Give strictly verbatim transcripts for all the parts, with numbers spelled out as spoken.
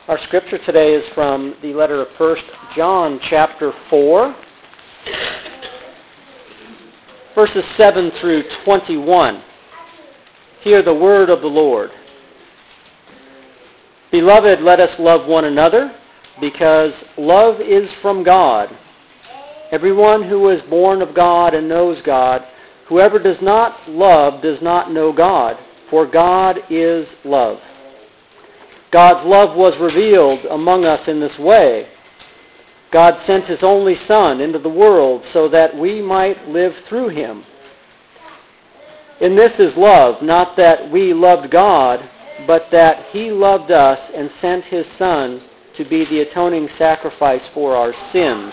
Our scripture today is from the letter of First John chapter four, verses seven through twenty-one. Hear the word of the Lord. Beloved, let us love one another, because love is from God. Everyone who is born of God and knows God, whoever does not love does not know God, for God is love. God's love was revealed among us in this way. God sent His only Son into the world so that we might live through Him. In this is love, not that we loved God, but that He loved us and sent His Son to be the atoning sacrifice for our sins.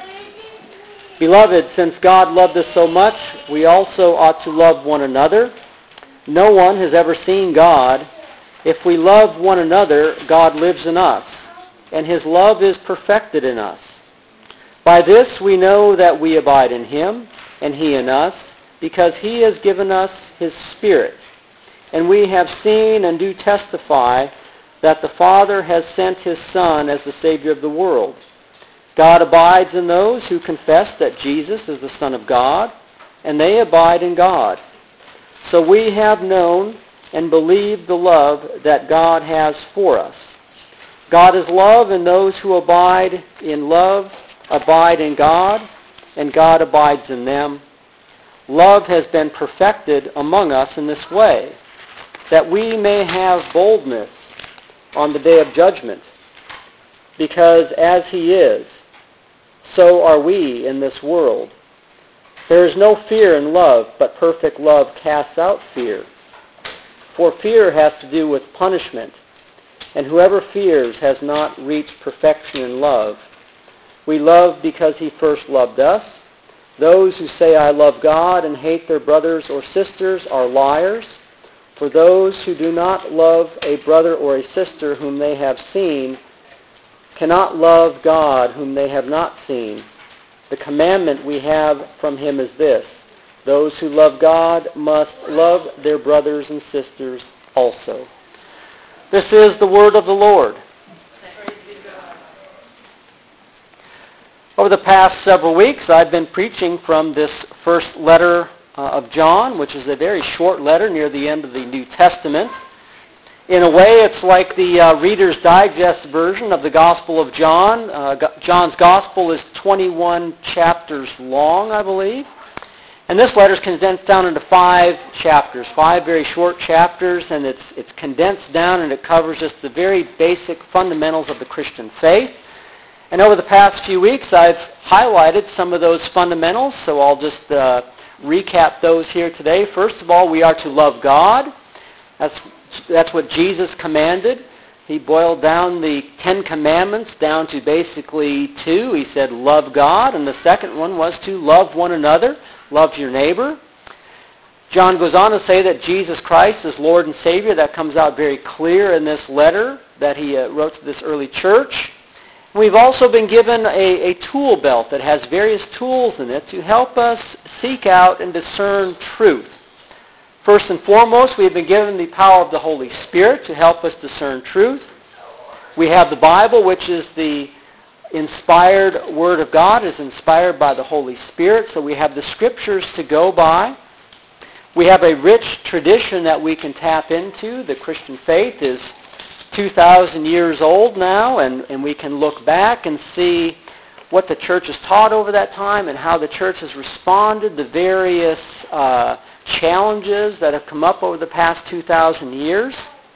Beloved, since God loved us so much, we also ought to love one another. No one has ever seen God. If we love one another, God lives in us, and His love is perfected in us. By this we know that we abide in Him, and He in us, because He has given us His Spirit. And we have seen and do testify that the Father has sent His Son as the Savior of the world. God abides in those who confess that Jesus is the Son of God, and they abide in God. So we have known and believe the love that God has for us. God is love, and those who abide in love abide in God, and God abides in them. Love has been perfected among us in this way, that we may have boldness on the day of judgment, because as He is, so are we in this world. There is no fear in love, but perfect love casts out fear. For fear has to do with punishment, and whoever fears has not reached perfection in love. We love because He first loved us. Those who say, I love God, and hate their brothers or sisters are liars. For those who do not love a brother or a sister whom they have seen cannot love God whom they have not seen. The commandment we have from Him is this: those who love God must love their brothers and sisters also. This is the word of the Lord. Over the past several weeks, I've been preaching from this first letter uh, of John, which is a very short letter near the end of the New Testament. In a way, it's like the uh, Reader's Digest version of the Gospel of John. Uh, John's Gospel is twenty-one chapters long, I believe. And this letter is condensed down into five chapters, five very short chapters, and it's it's condensed down and it covers just the very basic fundamentals of the Christian faith. And over the past few weeks, I've highlighted some of those fundamentals, so I'll just uh, recap those here today. First of all, we are to love God. That's that's what Jesus commanded. He boiled down the Ten Commandments down to basically two. He said, love God, and the second one was to love one another, love your neighbor. John goes on to say that Jesus Christ is Lord and Savior. That comes out very clear in this letter that he uh, wrote to this early church. We've also been given a, a tool belt that has various tools in it to help us seek out and discern truth. First and foremost, we have been given the power of the Holy Spirit to help us discern truth. We have the Bible, which is the inspired Word of God, is inspired by the Holy Spirit, so we have the Scriptures to go by. We have a rich tradition that we can tap into. The Christian faith is two thousand years old now, and, and we can look back and see what the church has taught over that time and how the church has responded to various uh, challenges that have come up over the past two thousand years.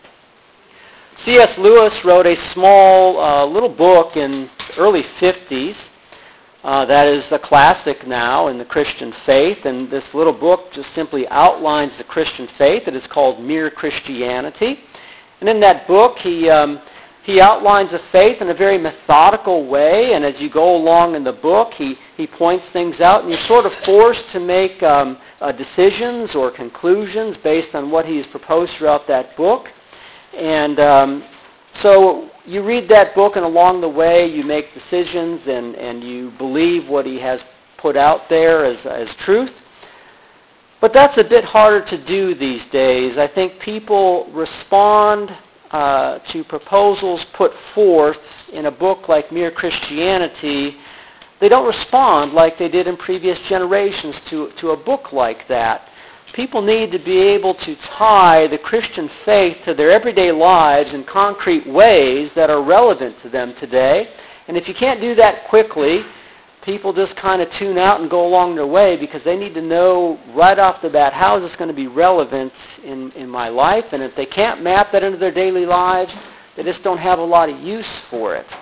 C S Lewis wrote a small uh, little book in the early fifties uh, that is a classic now in the Christian faith, and this little book just simply outlines the Christian faith. It is called Mere Christianity. And in that book, he um, he outlines a faith in a very methodical way, and as you go along in the book, he, he points things out, and you're sort of forced to make um, uh, decisions or conclusions based on what he's proposed throughout that book. And um, so you read that book, and along the way, you make decisions, and, and you believe what he has put out there as, as truth. But that's a bit harder to do these days. I think people respond uh, to proposals put forth in a book like Mere Christianity, they don't respond like they did in previous generations to, to a book like that. People need to be able to tie the Christian faith to their everyday lives in concrete ways that are relevant to them today. And if you can't do that quickly, people just kind of tune out and go along their way because they need to know right off the bat, how is this going to be relevant in, in my life? And if they can't map that into their daily lives, they just don't have a lot of use for it.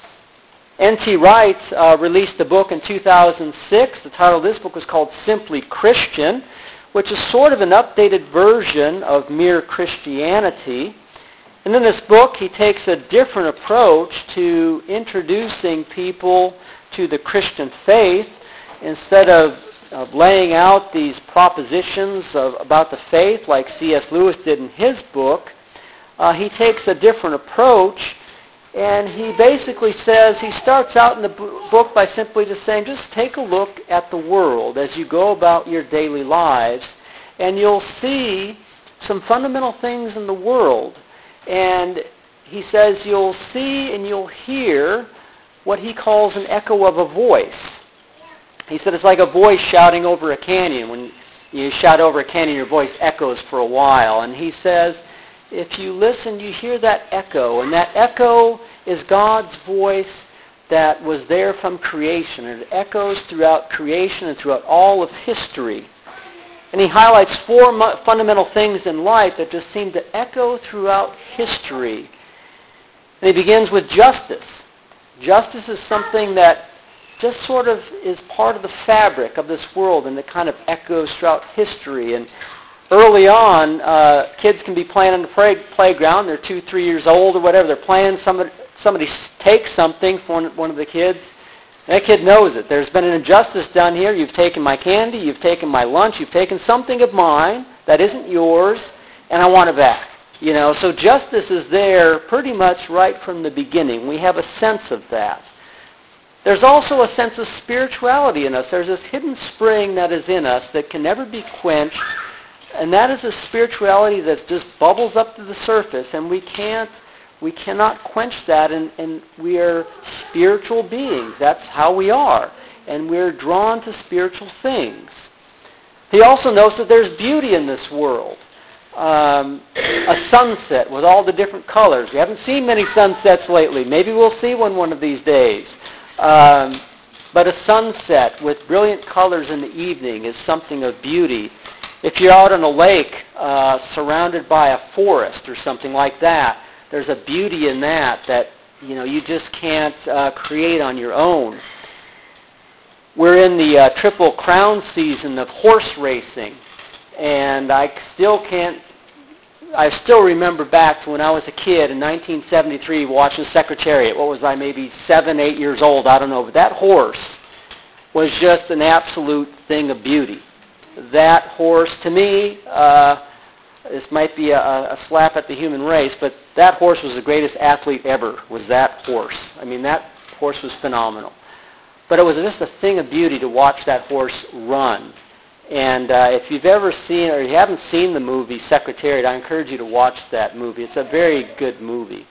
N T Wright uh, released a book in two thousand six. The title of this book was called Simply Christian, which is sort of an updated version of Mere Christianity. And in this book, he takes a different approach to introducing people to the Christian faith. Instead of, of laying out these propositions of, about the faith like C S Lewis did in his book, uh, he takes a different approach. And he basically says, he starts out in the book by simply just saying, just take a look at the world as you go about your daily lives, and you'll see some fundamental things in the world. And he says you'll see and you'll hear what he calls an echo of a voice. He said it's like a voice shouting over a canyon. When you shout over a canyon, your voice echoes for a while. And he says, if you listen, you hear that echo, and that echo is God's voice that was there from creation. It echoes throughout creation and throughout all of history. And he highlights four mu- fundamental things in life that just seem to echo throughout history. And he begins with justice. Justice is something that just sort of is part of the fabric of this world, and it kind of echoes throughout history. And early on, uh, kids can be playing on the play- playground. They're two, three years old or whatever. They're playing. Somebody, somebody takes something from one of the kids. That kid knows it. There's been an injustice done here. You've taken my candy. You've taken my lunch. You've taken something of mine that isn't yours, and I want it back. You know, so justice is there pretty much right from the beginning. We have a sense of that. There's also a sense of spirituality in us. There's this hidden spring that is in us that can never be quenched. And that is a spirituality that just bubbles up to the surface, and we can't, we cannot quench that, and, and we are spiritual beings. That's how we are, and we're drawn to spiritual things. He also knows that there's beauty in this world. Um, a sunset with all the different colors. We haven't seen many sunsets lately. Maybe we'll see one one of these days. Um, but a sunset with brilliant colors in the evening is something of beauty. If you're out on a lake uh, surrounded by a forest or something like that, there's a beauty in that that you know you just can't uh, create on your own. We're in the uh, Triple Crown season of horse racing, and I still can't. I still remember back to when I was a kid in nineteen seventy-three watching Secretariat. What was I, maybe seven, eight years old? I don't know. But that horse was just an absolute thing of beauty. That horse, to me, uh, this might be a, a slap at the human race, but that horse was the greatest athlete ever, was that horse. I mean, that horse was phenomenal. But it was just a thing of beauty to watch that horse run. And uh, if you've ever seen, or you haven't seen the movie Secretariat, I encourage you to watch that movie. It's a very good movie.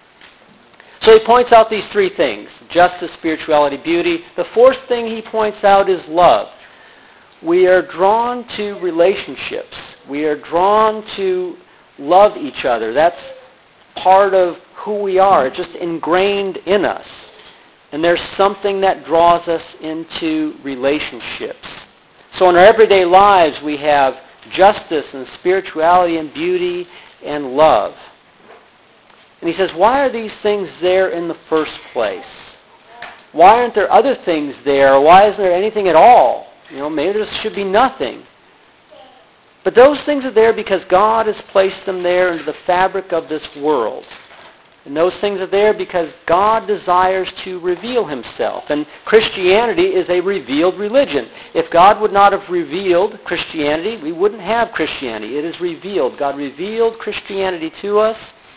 So he points out these three things: justice, spirituality, beauty. The fourth thing he points out is love. We are drawn to relationships. We are drawn to love each other. That's part of who we are. It's just ingrained in us. And there's something that draws us into relationships. So in our everyday lives, we have justice and spirituality and beauty and love. And he says, why are these things there in the first place? Why aren't there other things there? Or why isn't there anything at all? You know, maybe there should be nothing. But those things are there because God has placed them there into the fabric of this world. And those things are there because God desires to reveal himself. And Christianity is a revealed religion. If God would not have revealed Christianity, we wouldn't have Christianity. It is revealed. God revealed Christianity to us,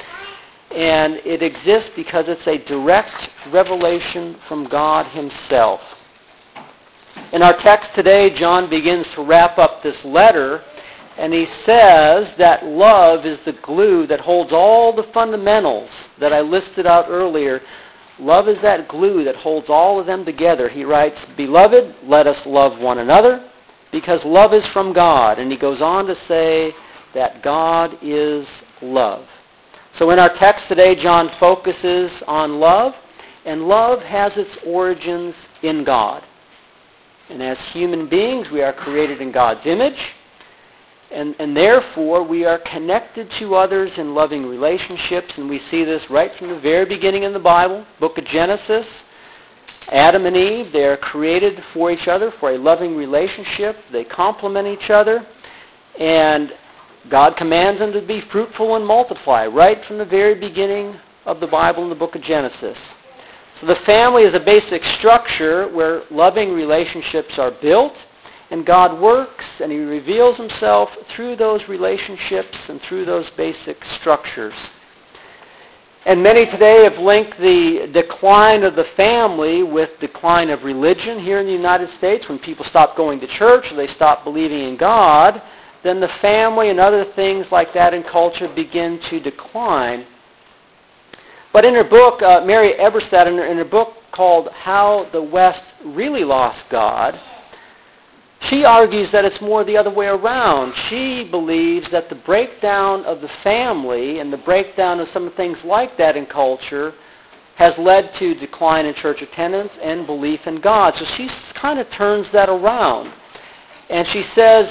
and it exists because it's a direct revelation from God himself. In our text today, John begins to wrap up this letter, And he says that love is the glue that holds all the fundamentals that I listed out earlier. Love is that glue that holds all of them together. He writes, "Beloved, let us love one another, because love is from God." And he goes on to say that God is love. So in our text today, John focuses on love, and love has its origins in God. And as human beings, we are created in God's image. And, and therefore, we are connected to others in loving relationships, and we see this right from the very beginning in the Bible, book of Genesis. Adam and Eve, they are created for each other, for a loving relationship. They complement each other, and God commands them to be fruitful and multiply right from the very beginning of the Bible in the book of Genesis. So the family is a basic structure where loving relationships are built, and God works and He reveals Himself through those relationships and through those basic structures. And many today have linked the decline of the family with decline of religion. Here in the United States, when people stop going to church or they stop believing in God, then the family and other things like that in culture begin to decline. But in her book, uh, Mary Eberstadt, in her, in her book called How the West Really Lost God, she argues that it's more the other way around. She believes that the breakdown of the family and the breakdown of some things like that in culture has led to decline in church attendance and belief in God. So she kind of turns that around. And she says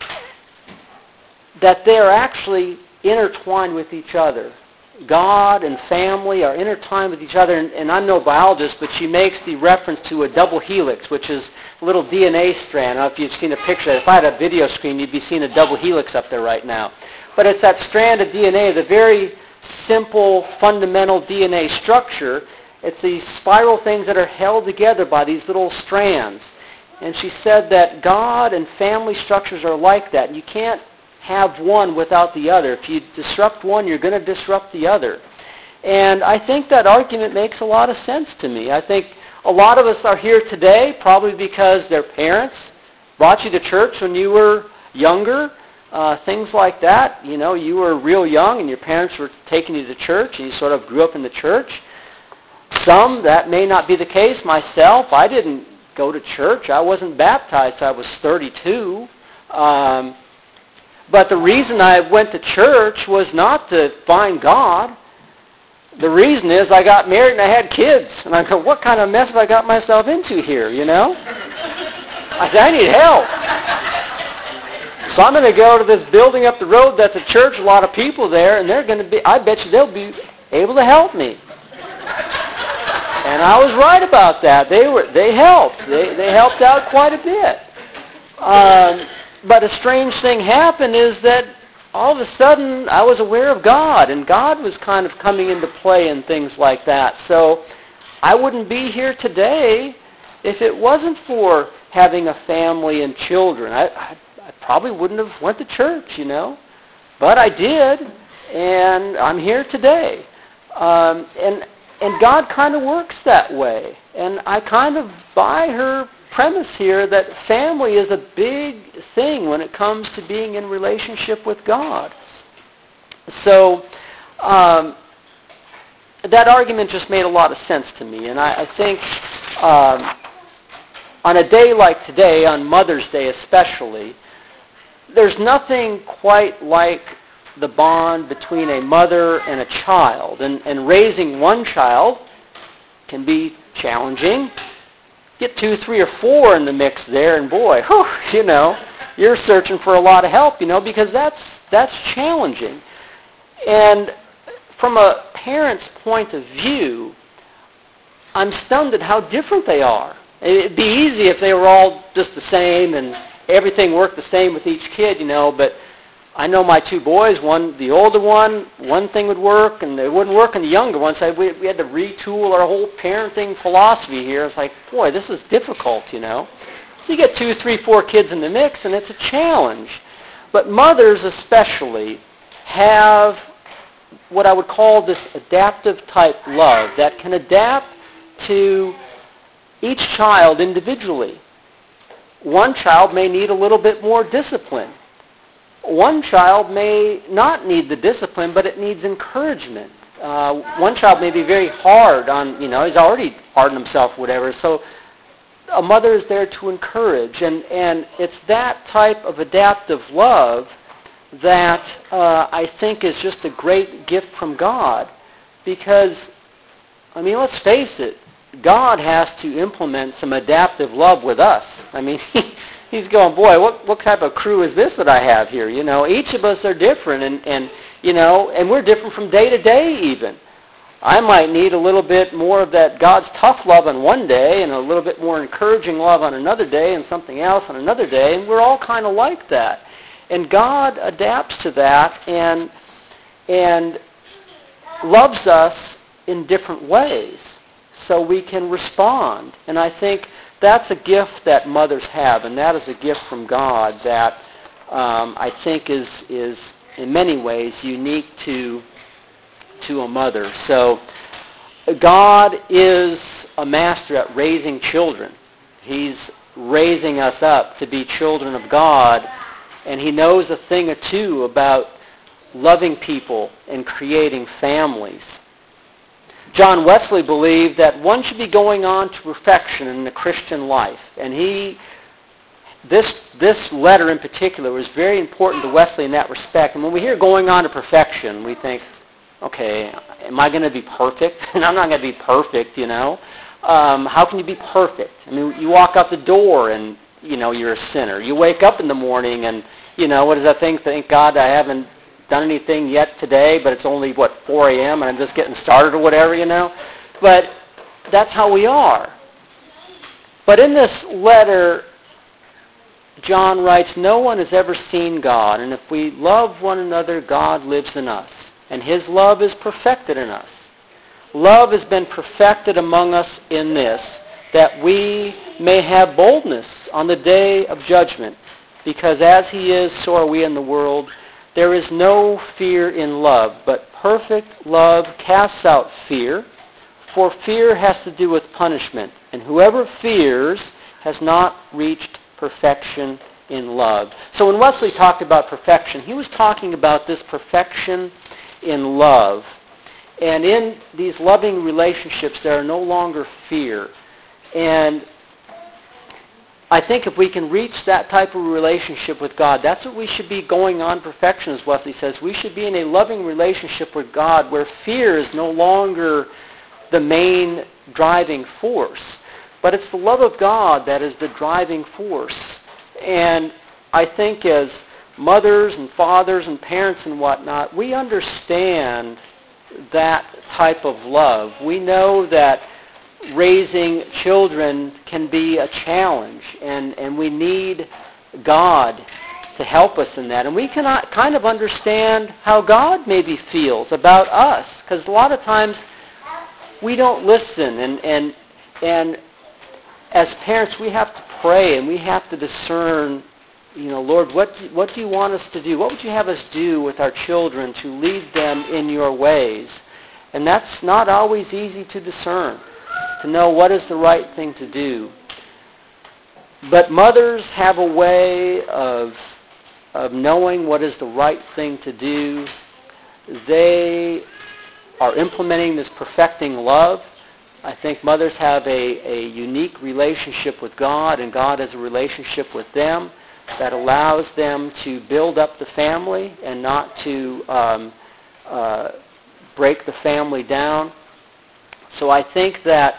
that they are actually intertwined with each other. God and family are intertwined with each other, and, and I'm no biologist, but she makes the reference to a double helix, which is a little D N A strand. I don't know if you've seen a picture. If I had a video screen, you'd be seeing a double helix up there right now. But it's that strand of D N A, the very simple, fundamental D N A structure. It's these spiral things that are held together by these little strands. And she said that God and family structures are like that. You can't have one without the other. If you disrupt one, you're going to disrupt the other. And I think that argument makes a lot of sense to me. I think a lot of us are here today probably because their parents brought you to church when you were younger, uh, things like that. You know, you were real young and your parents were taking you to church and you sort of grew up in the church. Some, that may not be the case. Myself, I didn't go to church. I wasn't baptized till I was thirty-two. Um, But the reason I went to church was not to find God. The reason is I got married and I had kids. And I go, what kind of mess have I got myself into here, you know? I said, I need help. So I'm going to go to this building up the road that's a church, a lot of people there, and they're going to be, I bet you they'll be able to help me. And I was right about that. They were, they helped. They, they helped out quite a bit. Um... But a strange thing happened is that all of a sudden I was aware of God, and God was kind of coming into play and things like that. So I wouldn't be here today if it wasn't for having a family and children. I, I, I probably wouldn't have went to church, you know. But I did, and I'm here today. Um, and and God kind of works that way. And I kind of buy her premise here that family is a big thing when it comes to being in relationship with God. So um, that argument just made a lot of sense to me, and I, I think um, on a day like today, on Mother's Day especially, there's nothing quite like the bond between a mother and a child, and, and raising one child can be challenging. Get two, three, or four in the mix there, and boy, whew, you know, you're searching for a lot of help, you know, because that's that's challenging. And from a parent's point of view, I'm stunned at how different they are. It'd be easy if they were all just the same and everything worked the same with each kid, you know, but I know my two boys, one, the older one, one thing would work, and it wouldn't work in the younger one, so we, we had to retool our whole parenting philosophy here. It's like, boy, this is difficult, you know. So you get two, three, four kids in the mix, and it's a challenge. But mothers especially have what I would call this adaptive type love that can adapt to each child individually. One child may need a little bit more discipline. one child may not need the discipline, but it needs encouragement. Uh, one child may be very hard on, you know, he's already hard on himself, whatever. So a mother is there to encourage. And, and it's that type of adaptive love that uh, I think is just a great gift from God. Because, I mean, let's face it, God has to implement some adaptive love with us. I mean, he's going, boy, what what type of crew is this that I have here? You know, each of us are different, and, and you know, and we're different from day to day even. I might need a little bit more of that God's tough love on one day, and a little bit more encouraging love on another day, and something else on another day, and we're all kind of like that. And God adapts to that, and and loves us in different ways, so we can respond. And I think that's a gift that mothers have, and that is a gift from God that um, I think is is in many ways unique to to a mother. So God is a master at raising children. He's raising us up to be children of God, and He knows a thing or two about loving people and creating families. John Wesley believed that one should be going on to perfection in the Christian life. And he, this, this letter in particular was very important to Wesley in that respect. And when we hear going on to perfection, we think, okay, am I going to be perfect? And I'm not going to be perfect, you know. Um, how can you be perfect? I mean, you walk out the door and, you know, you're a sinner. You wake up in the morning and, you know, what does that thing? Thank God I haven't done anything yet today, but it's only, what, four a.m. and I'm just getting started or whatever, you know. But that's how we are. But in this letter, John writes, no one has ever seen God, and if we love one another, God lives in us, and His love is perfected in us. Love has been perfected among us in this, that we may have boldness on the day of judgment, because as He is, so are we in the world. There is no fear in love, but perfect love casts out fear, for fear has to do with punishment, and whoever fears has not reached perfection in love. So when Wesley talked about perfection, he was talking about this perfection in love. And in these loving relationships, there are no longer fear. And I think if we can reach that type of relationship with God, that's what we should be going on perfection, as Wesley says. We should be in a loving relationship with God where fear is no longer the main driving force. But it's the love of God that is the driving force. And I think as mothers and fathers and parents and whatnot, we understand that type of love. We know that raising children can be a challenge, and, and we need God to help us in that. And we cannot kind of understand how God maybe feels about us, because a lot of times we don't listen, and, and, and as parents we have to pray, and we have to discern, you know, Lord, what do, what do you want us to do? What would you have us do with our children to lead them in your ways? And that's not always easy to discern, to know what is the right thing to do. But mothers have a way of, of knowing what is the right thing to do. They are implementing this perfecting love. I think mothers have a, a unique relationship with God, and God has a relationship with them that allows them to build up the family and not to um, uh, break the family down. So I think that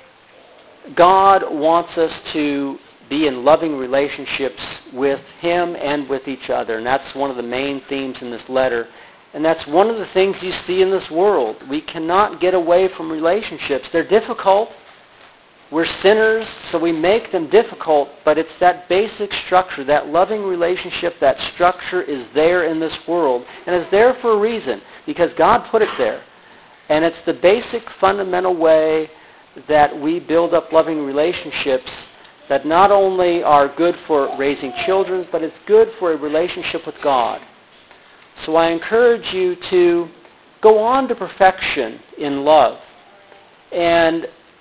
God wants us to be in loving relationships with Him and with each other, and that's one of the main themes in this letter. And that's one of the things you see in this world. We cannot get away from relationships. They're difficult. We're sinners, so we make them difficult, but it's that basic structure, that loving relationship, that structure is there in this world. And it's there for a reason, because God put it there. And it's the basic fundamental way that we build up loving relationships that not only are good for raising children, but it's good for a relationship with God. So I encourage you to go on to perfection in love. And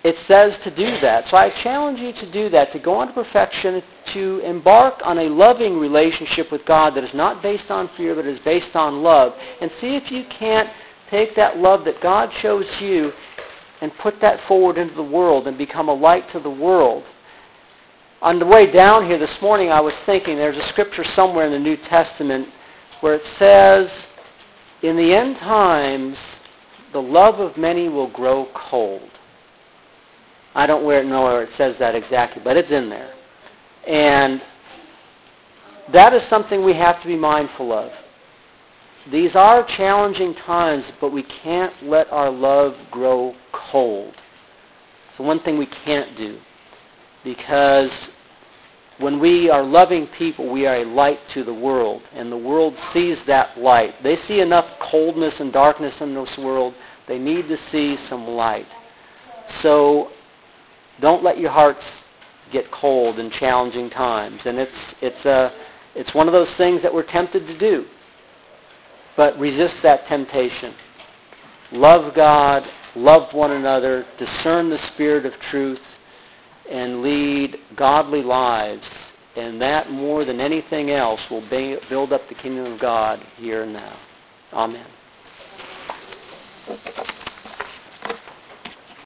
it says to do that. So I challenge you to do that, to go on to perfection, to embark on a loving relationship with God that is not based on fear, but is based on love. And see if you can't take that love that God shows you and put that forward into the world and become a light to the world. On the way down here this morning, I was thinking there's a scripture somewhere in the New Testament where it says, in the end times, the love of many will grow cold. I don't know where it says that exactly, but it's in there. And that is something we have to be mindful of. These are challenging times, but we can't let our love grow cold. It's the one thing we can't do. Because when we are loving people, we are a light to the world. And the world sees that light. They see enough coldness and darkness in this world. They need to see some light. So don't let your hearts get cold in challenging times. And it's it's a it's one of those things that we're tempted to do. But resist that temptation. Love God, love one another, discern the spirit of truth, and lead godly lives. And that, more than anything else, will build up the kingdom of God here and now. Amen.